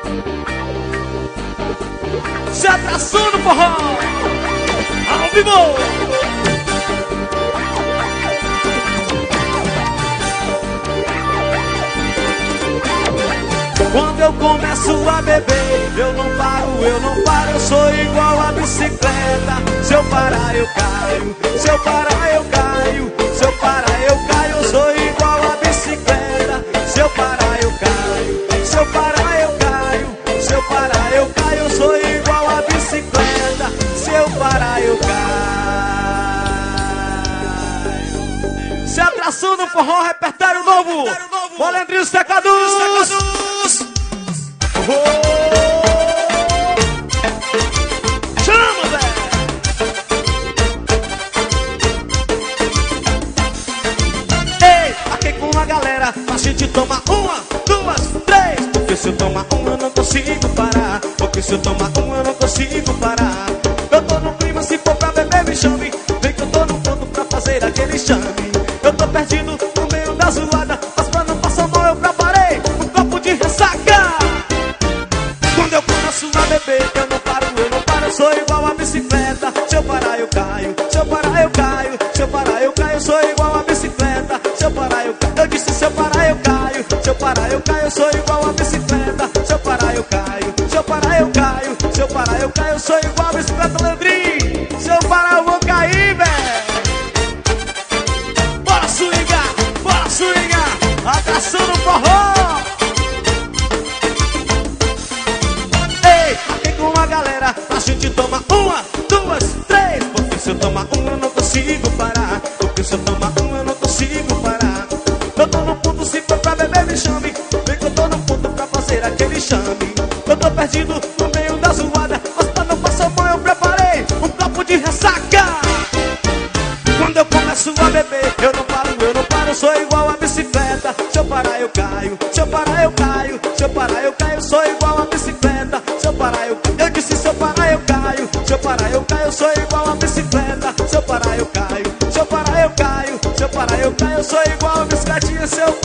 Se abraçou no forró, ao vivo. Quando eu começo a beber, eu não paro, eu sou igual a bicicleta. Se eu parar, eu caio, se eu parar, eu caio, se eu parar, eu caio, eu sou igual a bicicleta. Se eu parar, eu caio, se eu parar, eu caio, se eu parar, eu caio, eu sou igual a bicicleta. Se eu parar, eu caio. Se atração no forró, repertório novo. Valendrinho, os teclados. Chama, velho! Ei, aqui com a galera, a gente toma uma, duas, três. Porque se eu tomar uma eu não consigo parar. Porque se eu tomar uma eu não consigo parar. Eu tô no clima, se for pra beber me chame. Vem que eu tô no ponto pra fazer aquele chame. Eu tô perdido no meio da zoada, mas pra não passar mal eu preparei um copo de ressaca. Quando eu começo a beber, eu não paro, eu sou igual a bicicleta. Se eu parar, eu caio, se eu parar, eu caio, se eu parar, eu caio, eu sou igual a bicicleta. Se eu parar, eu caio, eu disse se eu parar, eu caio, se eu parar, eu caio, eu sou igual a bicicleta. Se eu parar, eu caio, se eu parar, eu caio, se eu parar, eu caio, eu sou igual a bicicleta, Leandrinho. Se eu parar, eu vou cair, velho. Bora swingar, atração no forró. A galera, a gente toma uma, duas, três. Porque se eu tomar uma eu não consigo parar. Porque se eu tomar uma eu não consigo parar. Eu tô no ponto, se for pra beber me chame. Vem que eu tô no ponto pra fazer aquele chame. Eu tô perdido no meio da zoada, mas pra não passar mal eu preparei um copo de ressaca. Quando eu começo a beber, eu não paro, eu sou igual a bicicleta. Se eu parar eu caio, se eu parar eu caio, se eu parar eu caio, eu sou igual a bicicleta. Se eu parar eu caio, eu disse se eu parar eu caio, se eu parar eu caio, eu sou igual a bicicleta. Se eu parar eu caio, se eu parar eu caio, se eu parar eu caio, eu sou igual a bicicletinha. Se eu